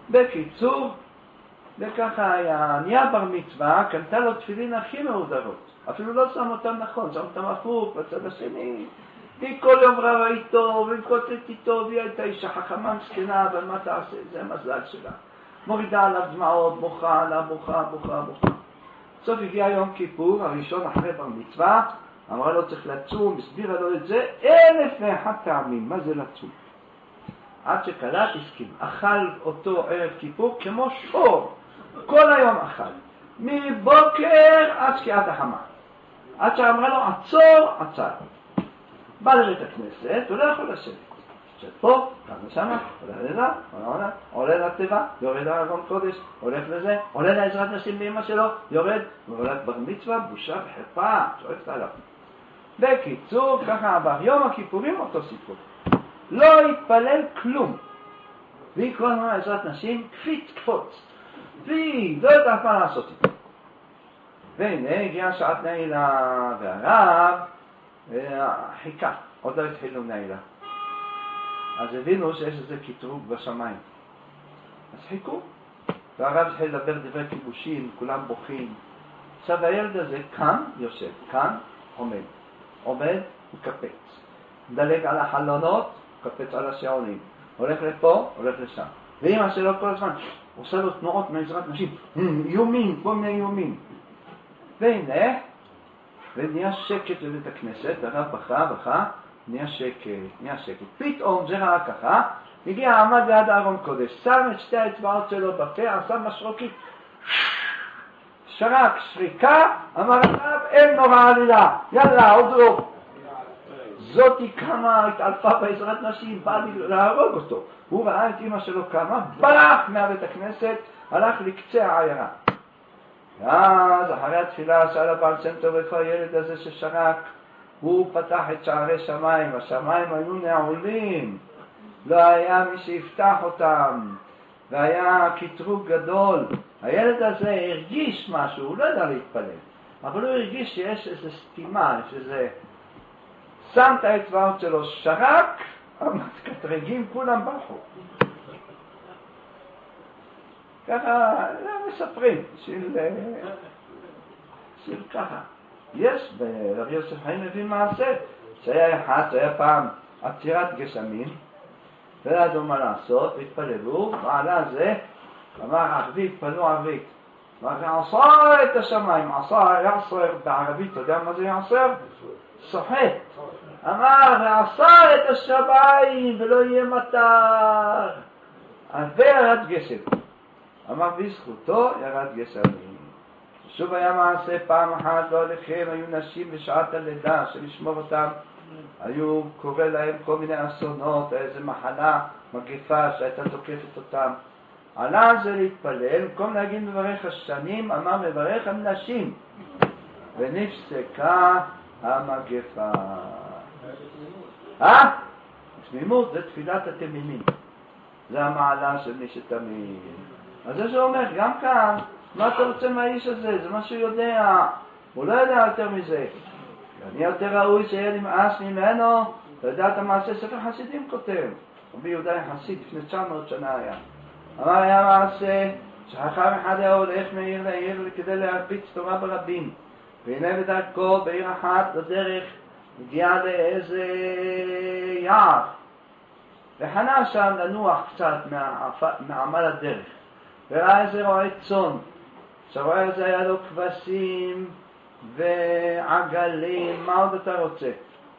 בקיצור, וככה היה, נהיה בר מצווה, קנתה לו תפילין הכי מהודרות. אפילו לא שם אותם נכון, שם אותם הפוך בצד השני. והיא כל יום רבה איתו, ומקוטט איתו, והיא הייתה אישה חכמה מסכנה, אבל מה תעשה? זה המזל שלה. מורידה עליו דמעות, בוכה עליו, בוכה. בסוף הגיע יום כיפור, הראשון אחרי בר מצווה, אמרה לו צריך לצום, הסבירה לו את זה 1,001 פעמים. מה זה לצום? עד שקלט הסכים, אכל אותו ערב כיפור כמו שור, כל היום אכל, מבוקר עד שקיעת החמה. עד שאמרה לו עצור, עצר. בא לבית הכנסת, הוא לא יכול לשבת. שפה, כאן ושמה, עולה לזה, עולה לטבע, יורד לארון קודש, הולך לזה, עולה לעזרת נשים באמא שלו, יורד, ועולת בר מצווה, בושה וחרפה, שואפת עליו. בקיצור, ככה עבר יום הכיפורים אותו סיפור. לא התפלל כלום. והיא כל הזמן עזרת נשים, קפוץ. והיא לא יודעת מה לעשות איתה. והנה הגיעה שעת נעילה, והרב חיכה, עוד לא התחילו נעילה. אז הבינו שיש איזה קטרוג בשמיים. אז חיכו, והרב התחיל לדבר דברי כיבושים, כולם בוכים. עכשיו הילד הזה כאן יושב, כאן עומד וקפץ. מדלג על החלונות, קפץ על השעונים. הולך לפה, הולך לשם. ואמא שלו כל הזמן עושה לו תנועות מעזרת נשים, איומים, כל מיני איומים. והנה, ונהיה שקט בבית הכנסת, הרב בכה, נהיה שקט. פתאום זה ראה ככה, הגיע, עמד ליד הארון קודש, שם את שתי האצבעות שלו בפה, עשה משרוקית, שרק, שריקה, אמר הרב, אין נורא עלילה, יאללה, עוד. זאתי כמה התעלפה בעזרת נשים, בא להרוג אותו. הוא ראה את אמא שלו כמה, ברח מהבית הכנסת, הלך לקצה העיירה. אז אחרי התפילה שאל הבעל שם טוב איפה הילד הזה ששרק, הוא פתח את שערי שמיים, השמיים היו נעולים, לא היה מי שיפתח אותם, והיה קטרוג גדול. הילד הזה הרגיש משהו, הוא לא ידע להתפלל, אבל הוא הרגיש שיש איזו סתימה, שזה שם את האצבעות שלו, שרק, המתקטרגים כולם ברחו. ככה מספרים, של ככה. יש, רבי יוסף חיים מביא מעשה, שהיה פעם עצירת גשמים, ולא ידעו מה לעשות, והתפללו, ועלה זה, אמר ערבית, פנו ערבית. ועשר את השמיים, יעשר בערבית, אתה יודע מה זה יעשר? סוחט. אמר, ועשר את השמיים, ולא יהיה מטר. וירד גשם. אמר, בזכותו ירד גשם. שוב היה מעשה פעם אחת, לא עליכם, היו נשים בשעת הלידה, שלשמור אותם, היו קורא להם כל מיני אסונות, איזו מחלה, מגפה שהייתה תוקפת אותם. עלה זה להתפלל, במקום להגיד מברך השנים, אמר מברך הנשים, ונפסקה המגפה. תמימות זה תפילת התמימים, זה המעלה של מי שתמים. אז זה שאומר, גם כאן, מה אתה רוצה מהאיש הזה? זה מה שהוא יודע, הוא לא יודע יותר מזה. אני יותר ראוי שיהיה נמאס ממנו, אתה יודע את המעשה, ספר חסידים כותב, רבי יהודה חסיד לפני 900 שנה היה. אמר היה מעשה שחכם אחד היה הולך מעיר לעיר כדי להרביץ תורה ברבים, והנה בדרכו בעיר אחת בדרך הגיע לאיזה יער וחנה שם לנוח קצת מעמל הדרך, וראה איזה רועה צאן. שהרועה הזה היה לו כבשים ועגלים, מה עוד אתה רוצה?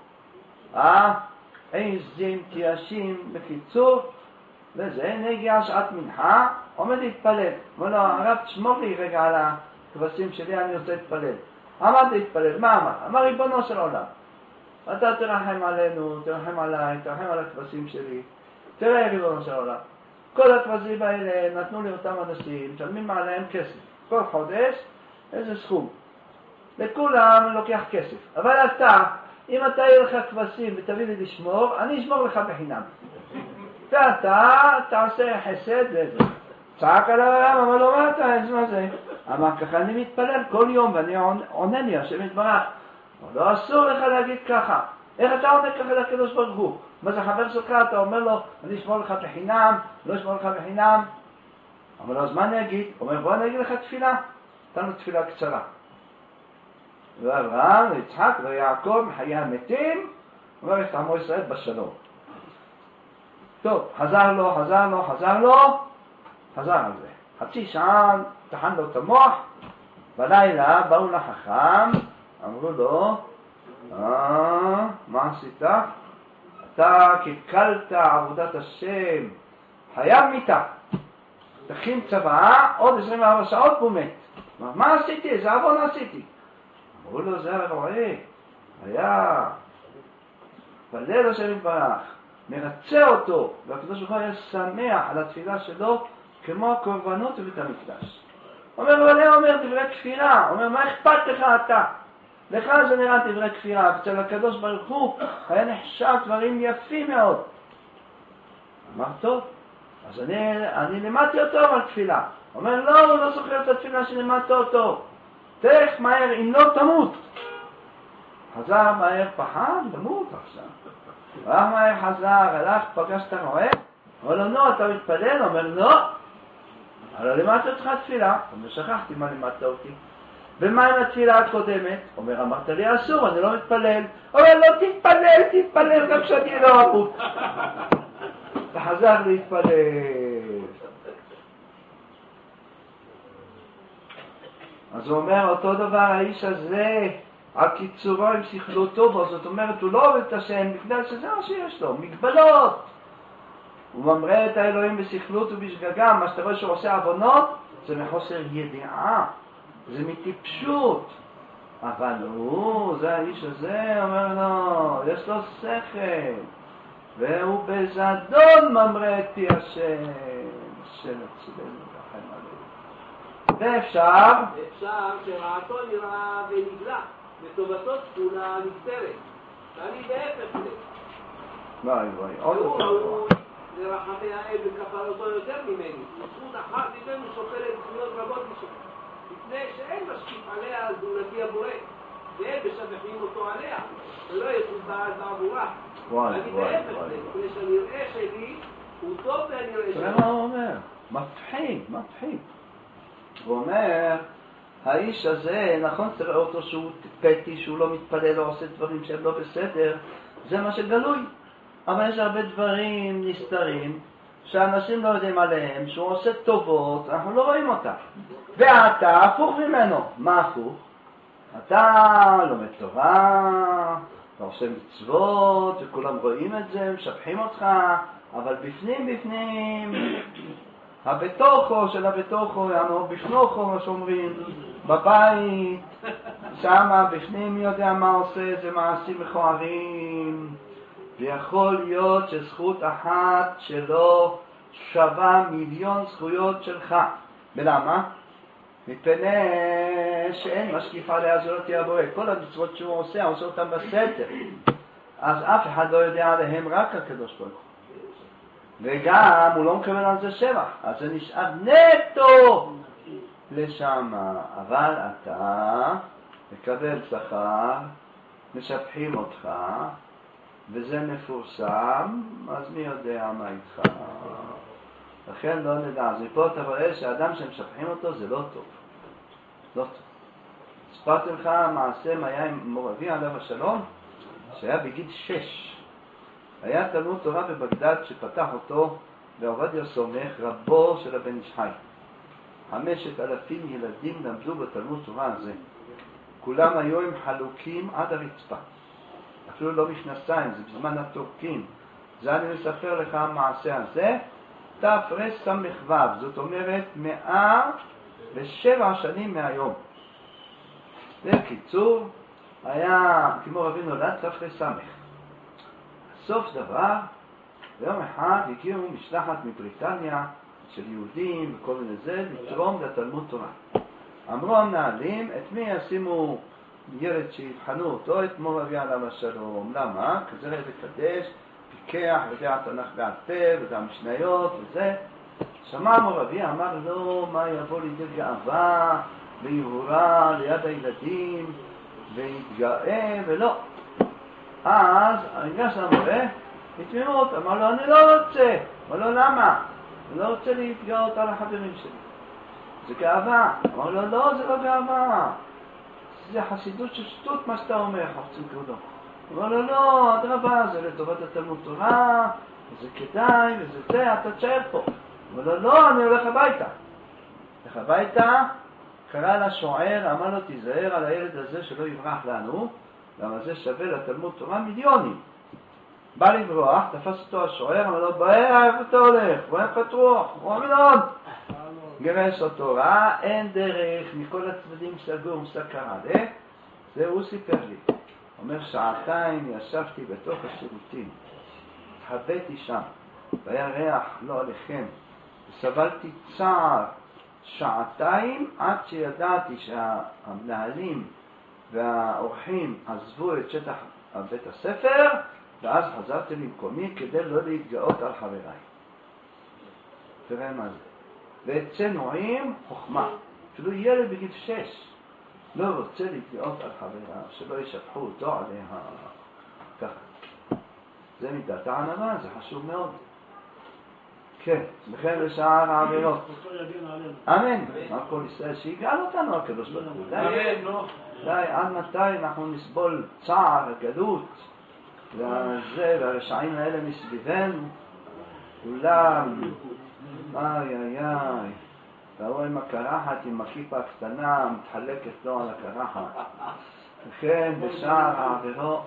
עזים, תיישים, בקיצור. וזה נגיע שעת מנחה, עומד להתפלל. אומר לו, הרב תשמור לי רגע על הכבשים שלי, אני רוצה להתפלל. עמד להתפלל, מה אמר? אמר ריבונו של עולם, אתה תרחם עלינו, תרחם עליי, תרחם על הכבשים שלי. תראה ריבונו של עולם, כל הכבשים האלה נתנו לי אותם אנשים, משלמים עליהם כסף. כל חודש איזה סכום. לכולם לוקח כסף. אבל אתה, אם אתה יהיה לך כבשים ותביא לי לשמור, אני אשמור לך בחינם. ואתה תעשה חסד לזה. צעק על העולם, אבל לא מה אתה, מה זה? אמר ככה אני מתפלל כל יום ואני עונה לי, השם יתברך. לא אסור לך להגיד ככה. איך אתה עונה ככה לקדוש ברוך הוא? מה זה חבר שלך? אתה אומר לו, אני אשמור לך בחינם, לא אשמור לך בחינם. אמר לו, אז מה אני אגיד? הוא אומר, בוא אני אגיד לך תפילה. נתן לו תפילה קצרה. ואברהם, ויצחק, ויעקב, מחיי המתים, אומר, את עמו ישראל בשלום. טוב, חזר לו, חזר על זה. חצי שעה, טחן לו את המוח, בלילה באו לחכם, אמרו לו, מה עשית? אתה קלקלת עבודת השם, חייב מיתה. תכין צבא, עוד 24 שעות הוא מת. מה עשיתי? איזה עוון עשיתי? אמרו לו, זה הרואה, היה פלל השם יתברך, מרצה אותו, והקדוש ברוך הוא היה שמח על התפילה שלו כמו הקורבנות בבית המקדש. אומר לו, אומר דברי כפירה, אומר, מה אכפת לך אתה? לך זה נראה דברי כפירה, אצל הקדוש ברוך הוא היה נחשב דברים יפים מאוד. אמר, טוב, אז אני לימדתי אותו על תפילה. אומר, לא, הוא לא זוכר את התפילה שלימדת אותו. תלך מהר, אם לא תמות. חזר מהר, פחד, תמות עכשיו. הלך מהר, חזר, הלך, פגש את הרועה. אומר לו, לא, אתה מתפלל? אומר, לא. אבל לימדתי אותך תפילה. אומר, שכחתי מה לימדת אותי. ומה עם התפילה הקודמת? אומר, אמרת לי אסור, אני לא מתפלל. אומר, לא, תתפלל, גם שאני לא אמות. וחזר להתפלל. אז הוא אומר, אותו דבר האיש הזה, על קיצורו עם שכלותו בו, זאת אומרת, הוא לא אוהב את השם, בגלל שזה מה שיש לו, מגבלות. הוא ממראה את האלוהים בשכלות ובשגגה, מה שאתה רואה שהוא עושה עוונות, זה מחוסר ידיעה, זה מטיפשות. אבל הוא, זה האיש הזה, אומר לו, יש לו שכל, והוא בזדון ממראה את פי השם, השם אצלנו לכם עלינו. ואפשר שרעתו נראה ונגלה, וטובתו תכונה נסתרת. ואני בהפך זה. וואי, עוד יותר. הוא לרחמי האל וכפרתו יותר ממני. זכות אחת ממנו שוקלת זכויות רבות לפני שאין משקיף עליה זולתי הבורא. והם משבחים אותו עליה, ולא יכובד בעבורה. ואני בהפך זה, כדי שהנראה שלי הוא טוב והנראה שלי. זה מה הוא אומר? מפחיד. הוא אומר, האיש הזה, נכון תראה אותו שהוא פתי, שהוא לא מתפלל, לא עושה דברים שהם לא בסדר, זה מה שגלוי. אבל יש הרבה דברים נסתרים, שאנשים לא יודעים עליהם, שהוא עושה טובות, אנחנו לא רואים אותה. ואתה הפוך ממנו. מה הפוך? אתה לומד תורה, אתה עושה מצוות, וכולם רואים את זה, משבחים אותך, אבל בפנים, הבתוכו של הבתוכו, יאמרו בפנוכו, מה שאומרים, בבית, שמה בפנים יודע מה עושה, זה מעשים מכוערים, ויכול להיות שזכות אחת שלו שווה מיליון זכויות שלך. ולמה? מפני שאין משקיף עליה זולתי הבורא. כל המצוות שהוא עושה אותן בסתר. אז אף אחד לא יודע עליהם, רק הקדוש ברוך הוא. וגם הוא לא מקבל על זה שבח, אז זה נשאר נטו לשם. אבל אתה מקבל שכר, משבחים אותך, וזה מפורסם, אז מי יודע מה איתך? לכן לא נדע. אז מפה אתה רואה שאדם שמשבחים אותו זה לא טוב. לא טוב. הספרתי לך מעשה מה היה עם מור אבי עליו השלום, שהיה בגיל 6. היה תלמוד תורה בבגדד שפתח אותו בעובדיה סומך, רבו של הבן איש חי. 5,000 ילדים למדו בתלמוד תורה הזה. כולם היו עם חלוקים עד הרצפה. אפילו לא מכנסיים, זה בזמן הטורקים. זה אני מספר לך המעשה הזה. תרס"ו, זאת אומרת 107 שנים מהיום. בקיצור, היה כמו רבי נולד תרס"ו. סוף דבר, ביום אחד הגיעו משלחת מבריטניה של יהודים וכל מיני זה, לתרום לתלמוד תורה. אמרו המנהלים, את מי ישימו ילד שיבחנו אותו? את מור אבי עליו השלום. למה? כזה לקדש, פיקח, יודע התנ"ך בעל פה, יודע המשניות וזה. שמע מור אבי, אמר לו, מה יבוא לידי גאווה ויהורה ליד הילדים והתגאה ולא. אז הניגש למורה, התמימות, אמר לו, אני לא רוצה. אמר לו, למה? אני לא רוצה להתגאות על החברים שלי. זה גאווה. אמר לו, לא, זה לא גאווה. זה חסידות של שטות מה שאתה אומר, חפצים כבודו. אמר לו, לא, אדרבה, זה לטובת התלמוד תורה, וזה כדאי, וזה זה, אתה תשאר פה. אמר לו, לא, אני הולך הביתה. הולך הביתה, קרא לשוער, אמר לו, תיזהר על הילד הזה שלא יברח לנו, למה זה שווה לתלמוד תורה מיליונים. בא לברוח, תפס אותו השוער, אמר לו, איפה אתה הולך? בוא נפת רוח, רוח מאוד. גרש אותו, ראה, אין דרך, מכל הצדדים סגור, סקרה, זה הוא סיפר לי. אומר, שעתיים ישבתי בתוך השירותים, התחבאתי שם, והיה ריח לא עליכם, וסבלתי צער שעתיים עד שידעתי שהמנהלים והאורחים עזבו את שטח בית הספר, ואז חזרתי למקומי כדי לא להתגאות על חבריי. תראה מה זה. ואצלנו עם חוכמה, אפילו ילד בגיל 6 לא רוצה להתגאות על חבריו, שלא ישפחו אותו עליה ככה. זה מידת הענווה, זה חשוב מאוד. כן, לכן לשאר העבירות. אמן. כל ישראל שיגאל אותנו הקדוש ברוך הוא. די, עד מתי אנחנו נסבול צער, גלות, והרשעים האלה מסביבנו, כולם, איי איי איי, והוא עם הקרחת, עם הכיפה הקטנה, מתחלקת לו על הקרחת. וכן בשאר העבירות,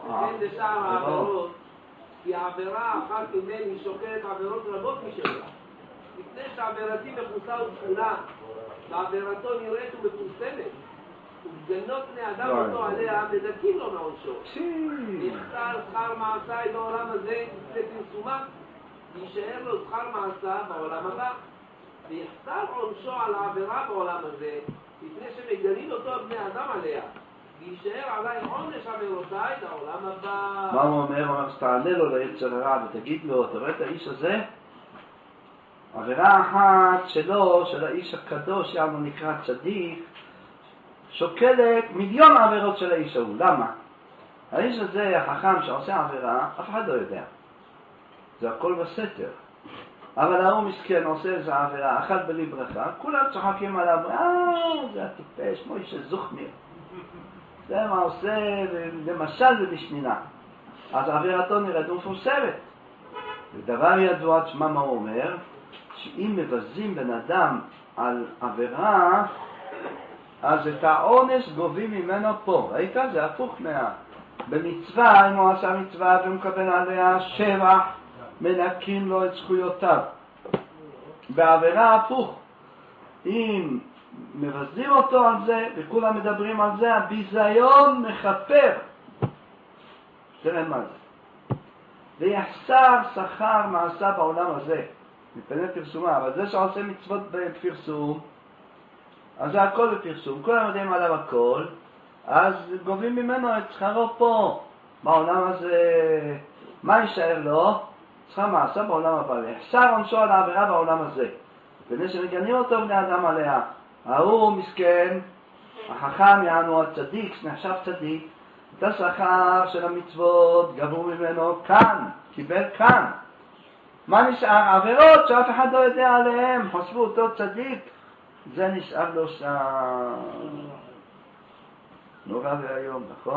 כי העבירה אחת ממני שוקלת עבירות רבות משלה. לפני שעבירתי מכוסה ותכולה, ועבירתו נראית ומפורסמת, ובגנות בני אדם אותו עליה, מדכים לו מעונשו. יחסר שכר מעשיי בעולם הזה לפני פרסומה, וישאר לו שכר מעשה בעולם הבא. ויחסר עונשו על העבירה בעולם הזה, לפני שמגלים אותו בני אדם עליה. וישאר עליי עונש עבירותיי לעולם הבא. מה הוא אומר? הוא אומר, שתעלה לו ליצר הרע ותגיד לו, אתה רואה את האיש הזה? עבירה אחת שלו, של האיש הקדוש, יענו נקרא צדיק, שוקלת מיליון עבירות של האיש ההוא. למה? האיש הזה, החכם שעושה עבירה, אף אחד לא יודע. זה הכל בסתר. אבל ההוא מסכן עושה איזה עבירה, אכל בלי ברכה, כולם צוחקים עליו, זה הטיפש, מוישה זוכמיר. זה מה עושה, למשל ובשנינה. אז עבירתו נראית ומפורסמת. ודבר ידוע, תשמע מה הוא אומר, שאם מבזים בן אדם על עבירה, אז את העונש גובים ממנו פה. ראית? זה הפוך במצווה, אם הוא עשה מצווה ומקבל עליה שבח, מנקים לו את זכויותיו. בעבירה הפוך. אם מבזים אותו על זה, וכולם מדברים על זה, הביזיון מכפר. תראה מה זה. ויחסר שכר מעשה בעולם הזה, מפני פרסומה, אבל זה שעושה מצוות בפרסום, אז זה הכל בפרסום, כולם יודעים עליו הכל, אז גובים ממנו את שכרו פה, בעולם הזה. מה יישאר לו? שכר מעשה בעולם הבא, ויחסר עונשו על העבירה בעולם הזה, מפני שמגנים אותו בני אדם עליה. ההוא מסכן, החכם יענו הצדיק, שנחשב צדיק, את השכר של המצוות גבו ממנו כאן, קיבל כאן. מה נשאר? עבירות שאף אחד לא יודע עליהם, חשבו אותו צדיק, זה נשאר לו שם. נורא והיום, נכון?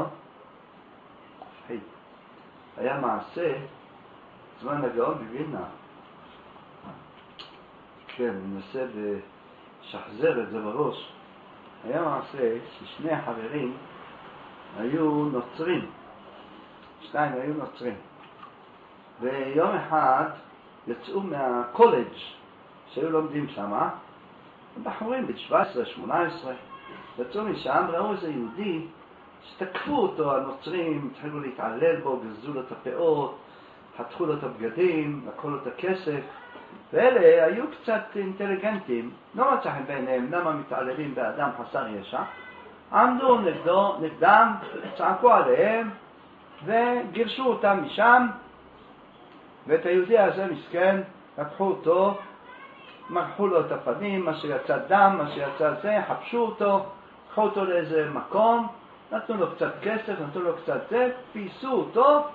היה מעשה, זמן הגאון בווילנה. כן, ננסה לשחזר את זה בראש. היה מעשה ששני החברים היו נוצרים. שתיים היו נוצרים. ויום אחד יצאו מהקולג' שהיו לומדים שם, בחורים בת 17, 18, יצאו משם, ראו איזה יהודי שתקפו אותו, הנוצרים, התחילו להתעלל בו, גזזו לו את הפאות, חתכו לו את הבגדים, לקחו לו את הכסף, ואלה היו קצת אינטליגנטים, לא מצא חן בעיניהם למה מתעללים באדם חסר ישע, עמדו נגדם, צעקו עליהם וגירשו אותם משם, ואת היהודי הזה מסכן, לקחו אותו, מרחו לו את הפנים, מה שיצא דם, מה שיצא זה, חפשו אותו, לקחו אותו לאיזה מקום, נתנו לו קצת כסף, נתנו לו קצת זה, פייסו אותו,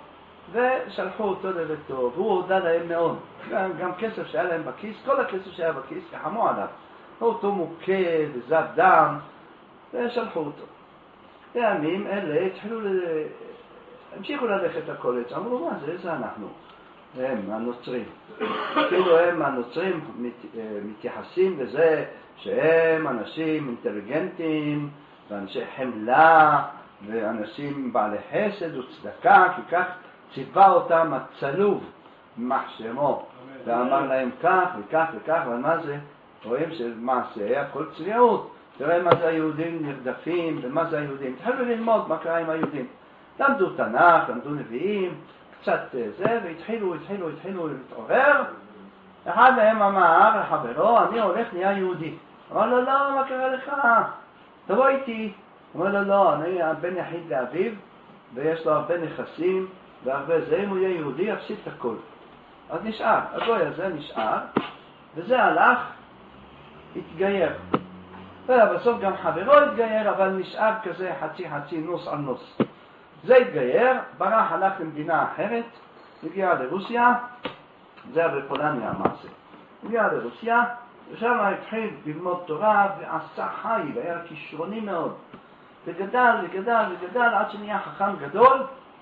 ושלחו אותו לביתו, והוא הודה להם מאוד. גם כסף שהיה להם בכיס, כל הכסף שהיה בכיס, יחמו עליו. אותו מוכה וזב דם, ושלחו אותו. בימים אלה המשיכו ללכת לקולג', אמרו, מה זה? זה אנחנו. הם הנוצרים. כאילו הם הנוצרים מתייחסים לזה שהם אנשים אינטליגנטים ואנשי חמלה ואנשים בעלי חסד וצדקה, כי כך ציווה אותם הצלוב מחשמו ואמר להם כך וכך וכך. אבל מה זה? רואים שמעשה הכל צביעות. תראה מה זה היהודים נרדפים ומה זה היהודים. תחלו ללמוד מה קרה עם היהודים. למדו תנ"ך, למדו נביאים, קצת זה, והתחילו להתעורר. אחד מהם אמר לחברו, אני הולך נהיה יהודי. אמר לו, לא, מה קרה לך? תבוא איתי. אמר לו, לא, אני הבן יחיד לאביו, ויש לו הרבה נכסים, והרבה זה, אם הוא יהיה יהודי, יפסיד את הכל. אז נשאר, הגוי הזה נשאר, וזה הלך, התגייר. ובסוף גם חברו התגייר, אבל נשאר כזה חצי נוס על נוס. זה התגייר, ברח, הלך למדינה אחרת, הגיע לרוסיה, זה היה בפולניה המעשה. הגיע לרוסיה, ושם התחיל ללמוד תורה ועשה חיל, היה כישרוני מאוד. וגדל, עד שנהיה חכם גדול,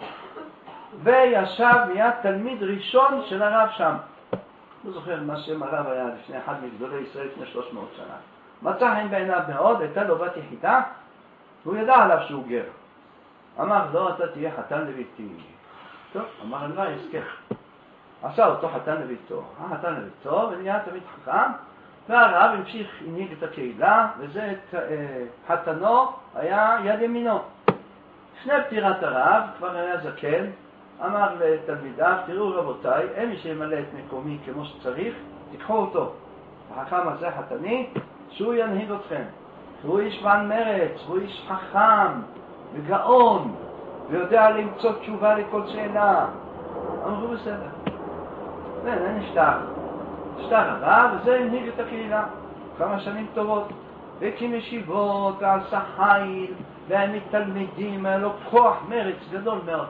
וישב מיד תלמיד ראשון של הרב שם. לא זוכר מה שם הרב היה לפני אחד מגדולי ישראל לפני 300 שנה. מצא חן בעיניו מאוד, הייתה לו בת יחידה, והוא ידע עליו שהוא גר. אמר, לא, אתה תהיה חתן לביתי. טוב, אמר, אני לא אזכר. עשה אותו חתן לביתו. חתן לביתו, ונהיה תמיד חכם, והרב המשיך, הנהיג את הקהילה, וזה חתנו היה יד ימינו. לפני פטירת הרב, כבר היה זקן, אמר לתלמידיו, תראו רבותיי, אין מי שימלא את מקומי כמו שצריך, תיקחו אותו. החכם הזה חתני, שהוא ינהיג אתכם. הוא איש בעל מרץ, הוא איש חכם וגאון, ויודע למצוא תשובה לכל שאלה. אמרו בסדר. נשתח הרב, וזה הנהיג את הקהילה. כמה שנים טובות. והקים ישיבות, ועשה חיל, והם מתלמידים, היה לו כוח מרץ גדול מאוד.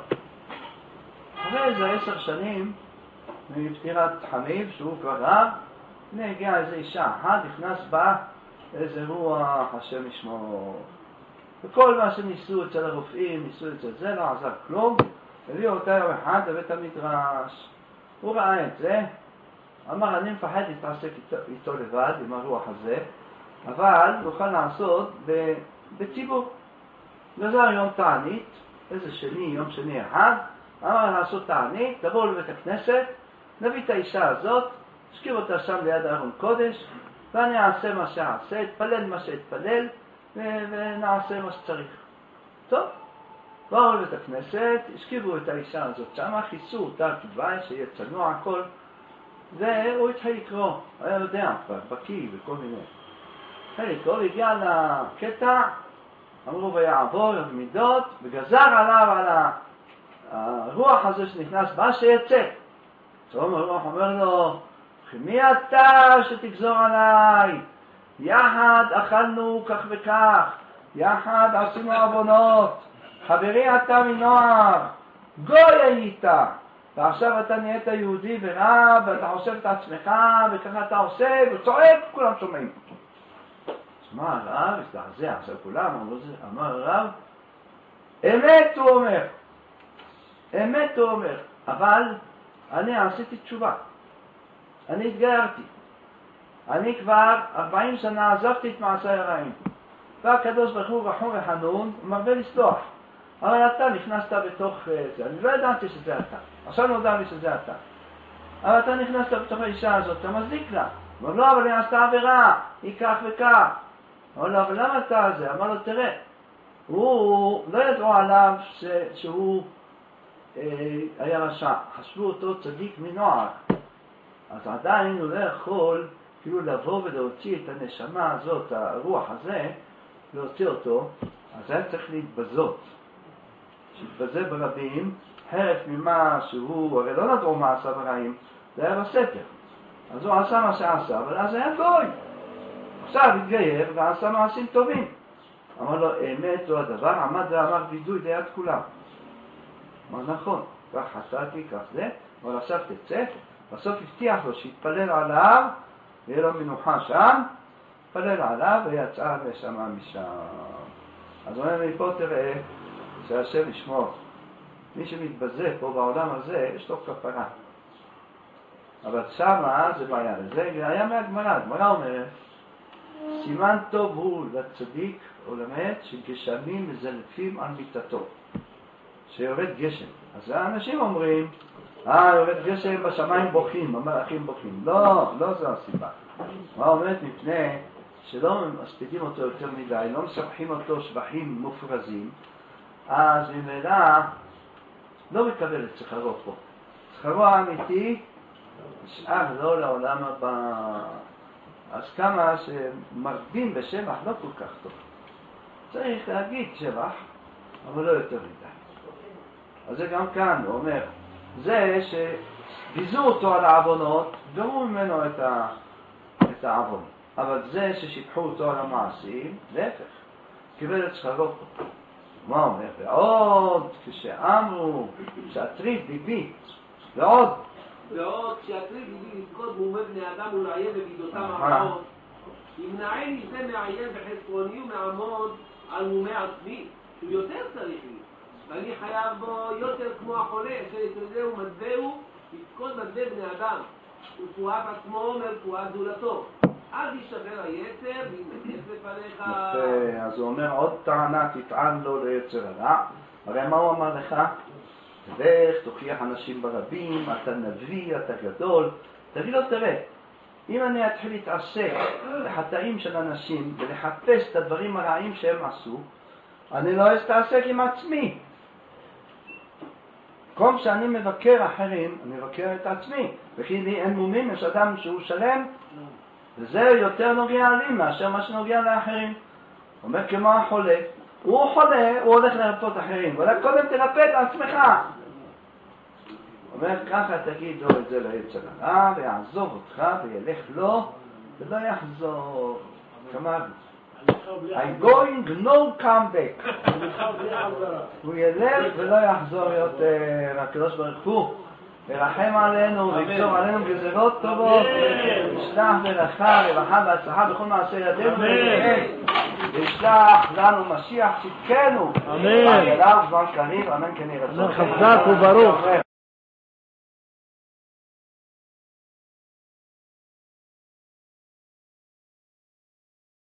אחרי איזה 10 שנים, מפטירת חמיב, שהוא כבר רב, הגיעה איזו אישה אחת, נכנס בה איזה רוח, השם ישמור. וכל מה שניסו אצל הרופאים, ניסו אצל זה, לא עזר כלום. הביאו אותה יום אחד לבית המדרש. הוא ראה את זה, אמר, אני מפחד להתעסק איתו לבד, עם הרוח הזה, אבל נוכל לעשות בציבור. וזה יום תענית, איזה שני, יום שני אחד, אמר לעשות תענית, תבואו לבית הכנסת, נביא את האישה הזאת, נשכיב אותה שם ליד ארון קודש, ואני אעשה מה שאעשה, אתפלל מה שאתפלל, ונעשה מה שצריך. טוב, באו לבית הכנסת, השכיבו את האישה הזאת שם, חיסו אותה כדווי, שיהיה צנוע הכל, והוא התחיל לקרוא, היה יודע כבר, בקיא וכל מיני. התחיל לקרוא, והגיע לקטע, אמרו ויעבור במידות, וגזר עליו על הרוח הזה שנכנס בה שיצא. טוב, הרוח אומר לו, מי אתה שתגזור עליי? יחד אכלנו כך וכך, יחד עשינו עוונות, חברי אתה מנוער, גוי היית, ועכשיו אתה נהיית יהודי ורב, ואתה חושב את עצמך, וככה אתה עושה, וצועק, כולם שומעים. מה הרב? הזדעזע, עכשיו כולם, אמר הרב, אמת הוא אומר, אמת הוא אומר, אבל אני עשיתי תשובה, אני התגיירתי, אני כבר 40 שנה עזבתי את מעשי הרעים, והקדוש ברוך הוא רחום וחנון, הוא מרבה לסלוח, אבל אתה נכנסת בתוך זה, אני לא ידעתי שזה אתה, עכשיו נודע לי שזה אתה, אבל אתה נכנסת בתוך האישה הזאת, אתה מזליק לה, אמר לו, אבל היא עשתה עבירה, היא כך וכך, אמר לו, אבל למה אתה זה? אמר לו, תראה, הוא לא ידעו עליו שהוא היה רשע, חשבו אותו צדיק מנוער, אז עדיין הוא לא יכול כאילו לבוא ולהוציא את הנשמה הזאת, הרוח הזה, להוציא אותו, אז היה צריך להתבזות. שהתבזה ברבים, חרף ממה שהוא, הרי לא נדעו מה עשה ברעים, זה היה בסתר. אז הוא עשה מה שעשה, אבל אז היה גוי. עכשיו התגייר ועשה מעשים טובים. אמר לו, אמת הוא הדבר, עמד ואמר וידוי ליד כולם. אמר נכון, כך חטאתי, כך זה, אבל עכשיו תצא. בסוף הבטיח לו שיתפלל עליו, ויהיה לו מנוחה שם, התפלל עליו ויצא ושמע משם. אז אומר לי פה תראה, שהשם ישמור, מי שמתבזה פה בעולם הזה, יש לו כפרה. אבל שמה זה בעיה, זה היה מהגמרא, הגמרא אומרת, סימן טוב הוא לצדיק, הוא למד שגשמים מזלפים על מיטתו, שיורד גשם. אז האנשים אומרים, יורד גשם בשמיים בוכים, המלאכים בוכים. לא זו הסיבה. מה אומרת? מפני שלא מספידים אותו יותר מדי, לא מספחים אותו שבחים מופרזים, אז ממילא לא מקבל את שכרו פה. שכרו האמיתי נשאר לא לעולם הבא. אז כמה שמרבים בשבח לא כל כך טוב. צריך להגיד שבח, אבל לא יותר מדי. אז זה גם כאן, הוא אומר, זה שביזו אותו על העוונות, גמרו ממנו את העוון. אבל זה ששיבחו אותו על המעשים, להפך, קיבל את שכרו פה. מה אומר? ועוד כשאמרו שהטריד ליבי, ועוד כשהטריד ליבי לזכות באומי בני אדם ולעיין במידותם הרעות, ימנעני זה מעיין בחסרוני ומעמוד על מומי עצמי, שהוא יותר צריך לי, ואני חייב בו יותר כמו החולה, שיתרדהו מדבהו, לזכות מדבא בני אדם, ורפואת עצמו מרפואת זולתו. אז ישתבר היצר ויתנקס לפניך. יפה, אז הוא אומר עוד טענה, תטען לו ליצר הרע. הרי מה הוא אמר לך? תלך, תוכיח אנשים ברבים, אתה נביא, אתה גדול. תגיד לו, תראה, אם אני אתחיל להתעסק לחטאים של אנשים ולחפש את הדברים הרעים שהם עשו, אני לא אתעסק עם עצמי. כל שאני מבקר אחרים, אני מבקר את עצמי. וכי לי אין מומים, יש אדם שהוא שלם, וזה יותר נוגע לי מאשר מה שנוגע לאחרים. הוא אומר כמו החולה, הוא חולה, הוא הולך לרפות אחרים, אבל קודם תרפא את עצמך. הוא אומר ככה תגיד לו את זה ליצר הרע, ויעזוב אותך וילך לו, ולא יחזור. כלומר, I'm going no come back. הוא ילך ולא יחזור יותר. הקדוש ברוך הוא ירחם עלינו ויגזור עלינו גזירות טובות, ישלח ברכה, רווחה והצלחה בכל מעשה ידינו, וישלח לנו משיח צדקנו, אמן. זמן קריב, אמן כן יהיה רצון. חזק וברוך.